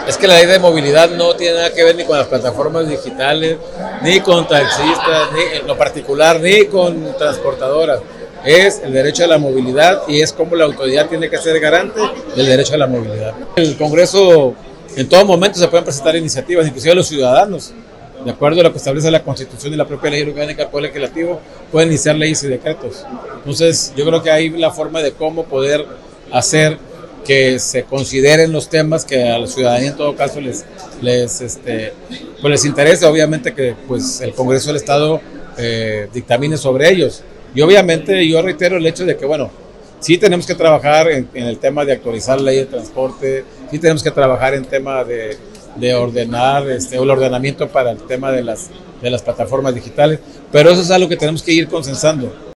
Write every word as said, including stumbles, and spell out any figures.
Es que la ley de movilidad no tiene nada que ver ni con las plataformas digitales, ni con taxistas, ni en lo particular, ni con transportadoras. Es el derecho a la movilidad y es como la autoridad tiene que ser garante del derecho a la movilidad. El Congreso, en todo momento se pueden presentar iniciativas, inclusive los ciudadanos, de acuerdo a lo que establece la Constitución y la propia Ley Orgánica del Poder Legislativo, pueden iniciar leyes y decretos. Entonces, yo creo que hay la forma de cómo poder hacer que se consideren los temas que a la ciudadanía en todo caso les les este pues les interesa, obviamente que pues el Congreso del Estado eh, dictamine sobre ellos. Y obviamente yo reitero el hecho de que bueno, sí tenemos que trabajar en, en el tema de actualizar la ley de transporte, sí tenemos que trabajar en tema de, de ordenar este o el ordenamiento para el tema de las de las plataformas digitales, pero eso es algo que tenemos que ir consensando.